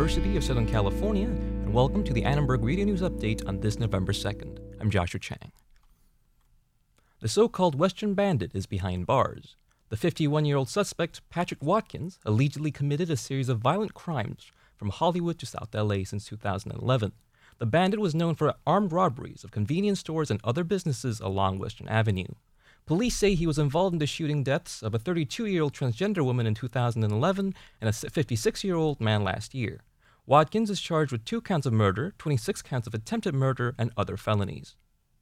University of Southern California, and welcome to the Annenberg Radio News Update on this November 2nd. I'm Joshua Chang. The so-called Western Bandit is behind bars. The 51-year-old suspect, Patrick Watkins, allegedly committed a series of violent crimes from Hollywood to South LA since 2011. The bandit was known for armed robberies of convenience stores and other businesses along Western Avenue. Police say he was involved in the shooting deaths of a 32-year-old transgender woman in 2011 and a 56-year-old man last year. Watkins is charged with 2 counts of murder, 26 counts of attempted murder, and other felonies.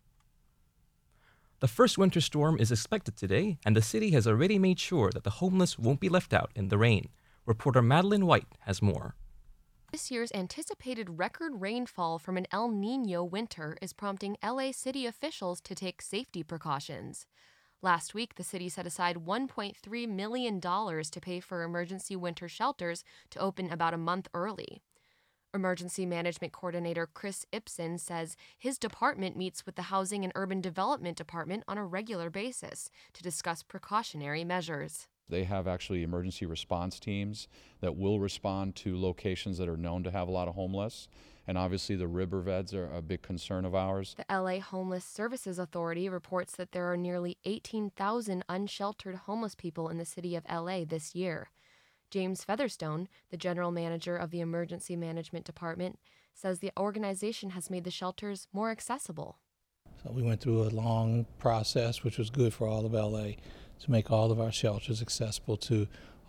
The first winter storm is expected today, and the city has already made sure that the homeless won't be left out in the rain. Reporter Madeline White has more. This year's anticipated record rainfall from an El Niño winter is prompting LA city officials to take safety precautions. Last week, the city set aside $1.3 million to pay for emergency winter shelters to open about a month early. Emergency Management Coordinator Chris Ibsen says his department meets with the Housing and Urban Development Department on a regular basis to discuss precautionary measures. They have actually emergency response teams that will respond to locations that are known to have a lot of homeless. And obviously the riverbeds are a big concern of ours. The LA Homeless Services Authority reports that there are nearly 18,000 unsheltered homeless people in the city of LA this year. James Featherstone, the general manager of the Emergency Management Department, says the organization has made the shelters more accessible. So we went through a long process, which was good for all of LA, to make all of our shelters accessible to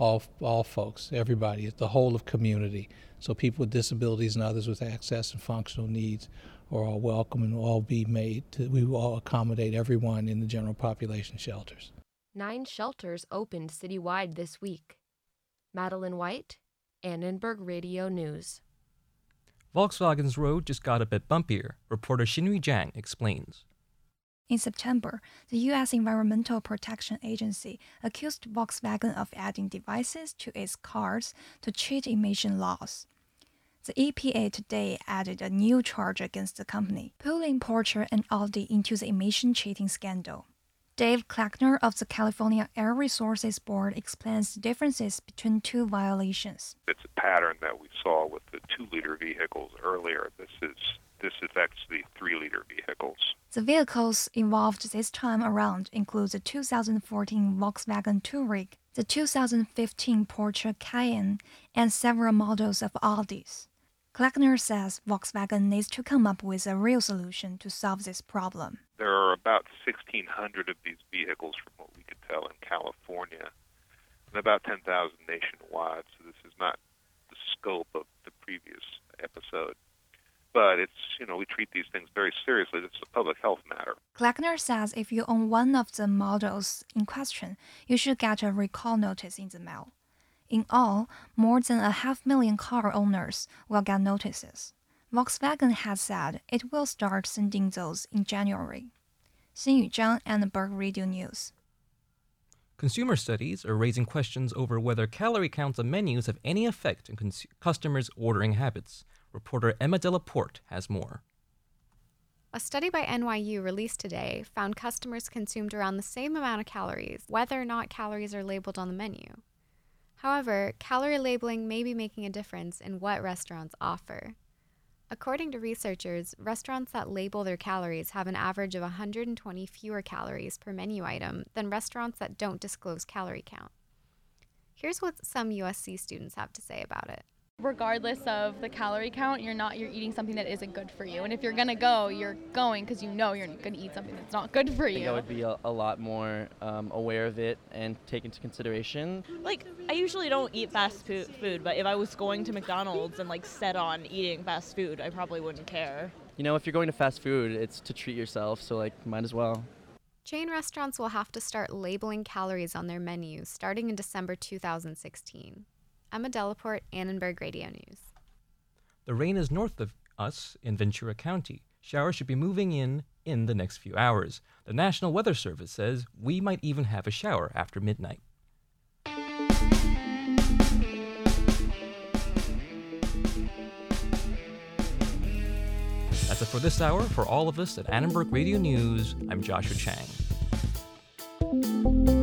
all folks, everybody, the whole of community. So people with disabilities and others with access and functional needs are all welcome and will all be made. We will all accommodate everyone in the general population shelters. 9 shelters opened citywide this week. Madeline White, Annenberg Radio News. Volkswagen's road just got a bit bumpier. Reporter Xinyu Zhang explains. In September, the U.S. Environmental Protection Agency accused Volkswagen of adding devices to its cars to cheat emission laws. The EPA today added a new charge against the company, pulling Porsche and Audi into the emission cheating scandal. Dave Klackner of the California Air Resources Board explains the differences between 2 violations. It's a pattern that we saw with the 2-liter vehicles earlier. This affects the 3-liter vehicles. The vehicles involved this time around include the 2014 Volkswagen Touareg, the 2015 Porsche Cayenne, and several models of Audis. Klackner says Volkswagen needs to come up with a real solution to solve this problem. There are about 1,600 of these vehicles from what we could tell in California, and about 10,000 nationwide, so this is not the scope of the previous episode. But we treat these things very seriously. This is a public health matter. Klackner says if you own one of the models in question, you should get a recall notice in the mail. In all, more than 500,000 car owners will get notices. Volkswagen has said it will start sending those in January. Xinyu Zhang, Annenberg Radio News. Consumer studies are raising questions over whether calorie counts on menus have any effect on customers' ordering habits. Reporter Emma Delaporte has more. A study by NYU released today found customers consumed around the same amount of calories, whether or not calories are labeled on the menu. However, calorie labeling may be making a difference in what restaurants offer. According to researchers, restaurants that label their calories have an average of 120 fewer calories per menu item than restaurants that don't disclose calorie count. Here's what some USC students have to say about it. Regardless of the calorie count, you're eating something that isn't good for you. And if you're going to go, you're going because you know you're going to eat something that's not good for you. I think I would be a lot more aware of it and take into consideration. I usually don't eat fast food, but if I was going to McDonald's and set on eating fast food, I probably wouldn't care. If you're going to fast food, it's to treat yourself, so might as well. Chain restaurants will have to start labeling calories on their menus starting in December 2016. Emma Delaporte, Annenberg Radio News. The rain is north of us in Ventura County. Showers should be moving in the next few hours. The National Weather Service says we might even have a shower after midnight. That's it for this hour. For all of us at Annenberg Radio News, I'm Joshua Chang.